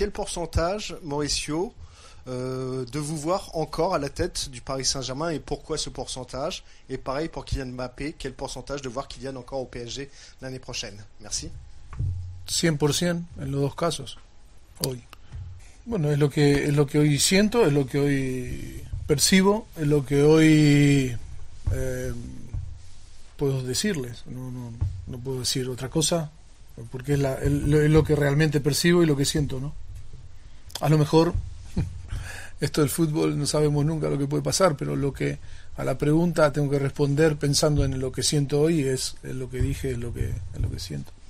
quel pourcentage, Mauricio, de vous voir encore à la tête du Paris Saint-Germain, et pourquoi ce pourcentage? Et pareil pour Kylian Mbappé, quel pourcentage de voir Kylian encore au PSG l'année prochaine? Merci. 100% en los dos casos, hoy. Bueno, es lo que hoy siento, es lo que hoy percibo, es lo que hoy puedo decirles. No puedo decir otra cosa, porque es lo que realmente percibo y lo que siento, ¿no? A lo mejor esto del fútbol no sabemos nunca lo que puede pasar, pero lo que a la pregunta tengo que responder pensando en lo que siento hoy, es lo que dije, es lo que siento.